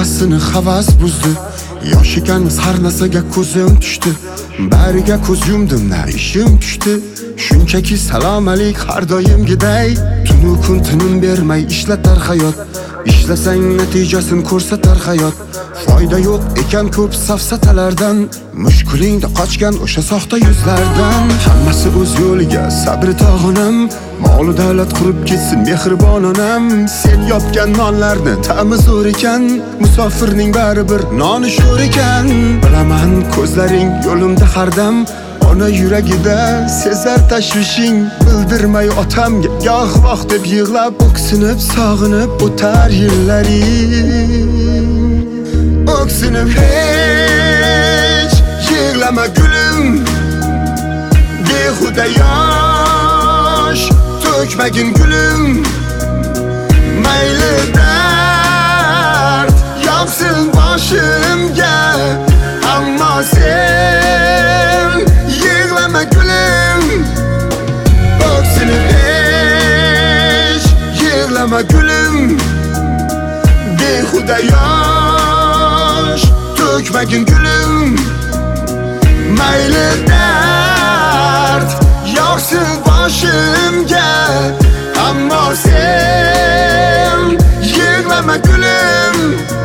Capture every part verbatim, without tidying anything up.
hammasini havas buzdi. Yosh ekanmiz har narsaga ko'zim tushdi. Bariga ko'z yumdim, na ishim tushdi. Shunchaki salom alik har doimgiday. Tunu kun tinim bermay ishlatar hayot. Ishlasang natijasini ko'rsatar hayot. Foyda yo'q ekan ko'p safsatalardan. Mushkulingda qochgan o'sha soxta yuzlardan. Hammasi o'z yo'liga, sabri tog'onam. Mol davlat qurib ketsin mehribon onam. Sen yopgan nonlarni ta'mi zo'r ekan. Musofirning bari bir noni sho'r ekan. Bilaman ko'zlaring yo'limda har dam. Ona yuragida sezar tashvishing. Bildirmay otamga goh voh deb yig'lab, o'ksinib sog'inib o'tar yillaring. O'ksinib hech yig'lama gulim, behuda yosh to'kmagin gulim. Mayli dard yopsin boshimga, ammo sen yig'lama gulim. O'ksinib hech yig'lama gulim, behuda yosh to'kmagin gulim. Mayli dard yog'sin boshimga, ammo sen yig'lama gulim.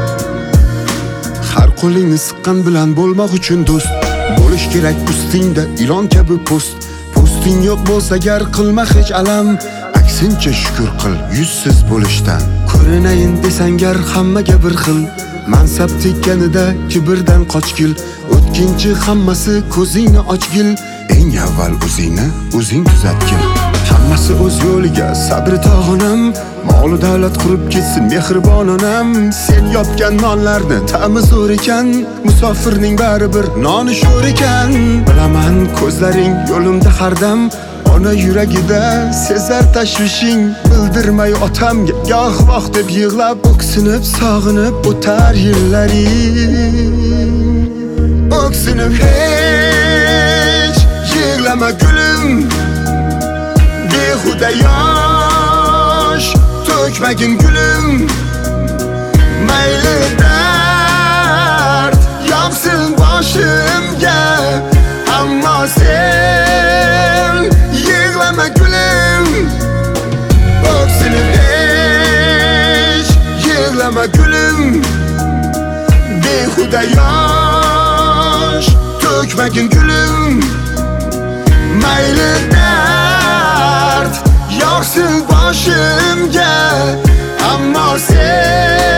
Har qo'lingni siqqan bilan bo'lmoq uchun do'st. Bo'lish kerak ustingda ilon kabi post. Posting yo'q bo'lsa gar qilma hech alam. Aksincha shukr qil yuzsiz bo'lishdan. Ko'rinayin desang gar hammaga bir xil. Mansab tekkanida kibrdan qochgil. O'tkinchi hammasi ko'zingni ochgil. Eng avval o'zingni o'zing tuzatgil. Hammasi o'z yo'liga, sabri tog'onam. Mol davlat qurib ketsin mehribon onam. Sen yopgan nonlarni ta'mi zo'r ekan. Musofirning bari bir noni sho'r ekan. Bilaman ko'zlaring yo'limda har dam. Ona yuragida sezar tashvishing. Bildirmay otamga goh voh deb yig'lab, o'ksinib sog'inib o'tar yillaring. O'ksinib hech yig'lama gulim, behuda yosh to'kmagin gulim. Mayli dard yopsin boshimga, ammo sen yig'lama gulim. O'ksinib hech yig'lama gulim, behuda yosh to'kmagin gulim. Mayli dard yog'sin boshimga, ammo sen